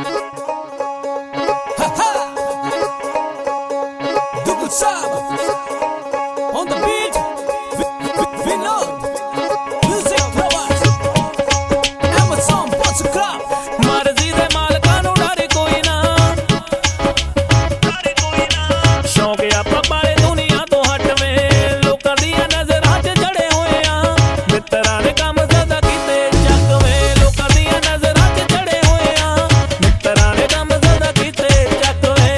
On the beat, Vinod, music provides Amazon Club. ਮਰਜ਼ੀ ਦੇ ਮਾਲਕਾਂ ਨੂੰ ਡਰੇ ਕੋਈ ਨਾ, ਸ਼ੌਂਕ ਆਪਾਂ ਪਾਲੇ ਦੁਨੀਆ ਤੋਂ ਹਟਵੇਂ, ਲੋਕਾਂ ਦੀਆਂ ਨਜ਼ਰਾਂ 'ਚ ਚੜੇ ਹੋਏ ਆ, ਮਿੱਤਰਾਂ ਨੇ ਕੰਮ ਜ਼ਿਆਦਾ ਕੀਤੇ ਚੱਕਵੇਂ, ਲੋਕਾਂ ਦੀਆਂ ਨਜ਼ਰਾਂ 'ਚ ਚੜੇ ਹੋਏ ਆ, ਮਿੱਤਰਾਂ ਨੇ ਕੰਮ ਜ਼ਿਆਦਾ ਕੀਤੇ ਚੱਕਵੇਂ।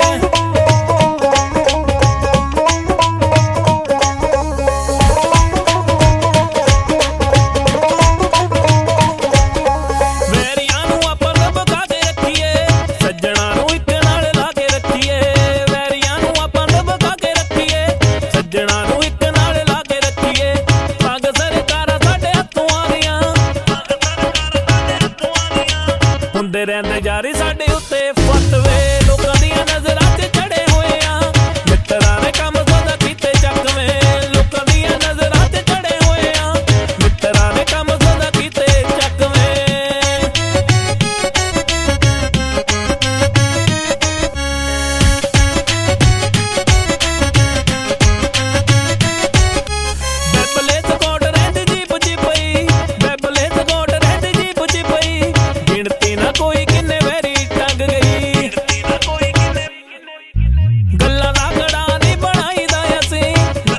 ਵੈਰੀਆਂ ਨੂੰ ਆਪਾਂ ਦਬਕਾ ਕੇ ਰੱਖੀਏ, ਸੱਜਣਾ ਨੂੰ ਇੱਕ ਨਾਲ ਲਾ ਕੇ ਰੱਖੀਏ, ਵੈਰੀਆਂ ਨੂੰ ਆਪਾਂ ਦਬਕਾ ਕੇ ਰੱਖੀਏ, ਸੱਜਣਾ ਨੂੰ ਇੱਕ ਨਾਲ ਲਾ ਕੇ ਰੱਖੀਏ। ਤੰਗ ਸਰਕਾਰਾਂ ਸਾਡੇ ਹੱਥੋਂ ਆ ਗਈਆਂ, ਹੁੰਦੇ ਰਹਿੰਦੇ ਜਾਰੀ ਸਾਡੇ ਉੱਤੇ ਫਤਵੇ, ਲੋਕਾਂ ਦੀਆਂ ਨਜ਼ਰਾਂ 'ਚ ਚੜੇ ਹੋਏ ਆ, ਮਿੱਤਰਾਂ ਨੇ ਕੰਮ ਜ਼ਿਆਦਾ ਕੀਤੇ ਚੱਕਵੇਂ, ਲੋਕਾਂ ਦੀਆਂ ਨਜ਼ਰਾਂ 'ਚ ਚੜੇ ਹੋਏ ਆ, ਮਿੱਤਰਾਂ ਨੇ ਕੰਮ ਜ਼ਿਆਦਾ ਕੀਤੇ ਚੱਕਵੇਂ। ਬੈਬਲੇ ਸਕੋਟ ਰਹਿੰਦੀ ਜੀਪ 'ਚ ਪਈ, ਬੈਬਲੇ ਸਕੋਟ ਰਹਿੰਦੀ ਜੀਪ 'ਚ ਪਈ, ਗਿਣਤੀ ਨਾ ਕੋਈ ਕਿੰਨੇ ਵੈਰੀ ਟੰਗ ਗਈ, ਗੱਲਾਂ ਦਾ ਗੜਾ ਨਹੀਂ ਬਣਾਈਦਾ ਅਸੀਂ,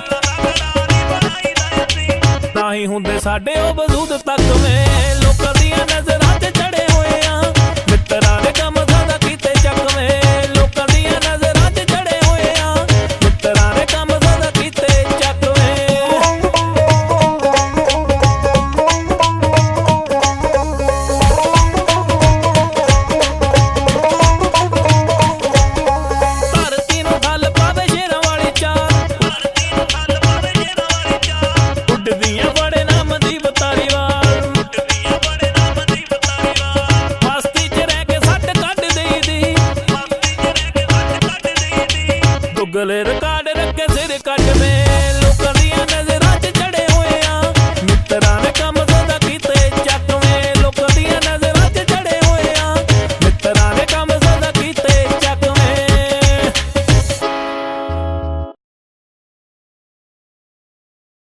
ਨਾ ਹੀ ਹੁੰਦੇ ਸਾਡੇ ਉਹ ਵਜੂਦ ਤੱਕਵੇਂ, ਲੋਕਾਂ ਦੀਆਂ ਨਜ਼ਰਾਂ 'ਚ ਚੜੇ ਹੋਏ ਆ, ਮਿੱਤਰਾਂ ਨੇ ਕੰਮ ਜ਼ਿਆਦਾ ਕੀਤੇ ਚੱਕਵੇਂ, ਲੋਕਾਂ ਦੀਆਂ ਨਜ਼ਰਾਂ 'ਚ ਚੜੇ ਹੋਏ ਆ, ਮਿੱਤਰਾਂ ਨੇ ਕੰਮ ਜ਼ਿਆਦਾ ਕੀਤੇ ਚੱਕਵੇਂ। ਧਰਤੀ ਨੂੰ ਠੱਲ ਪਾਵੇ ਸ਼ੇਰਾਂ ਵਾਲੀ ਚਾਲ, ਉੱਡਦੀਆਂ ਬੜੇ ਨਾਮ ਦੀ ਬਤਾਲੀਵਾਲ, ਮਸਤੀ 'ਚ ਰਹਿ ਕੇ ਸੱਟ ਕੱਢ ਦੇਈਦੀ, ਗੁੱਗਲ ਰਕਾ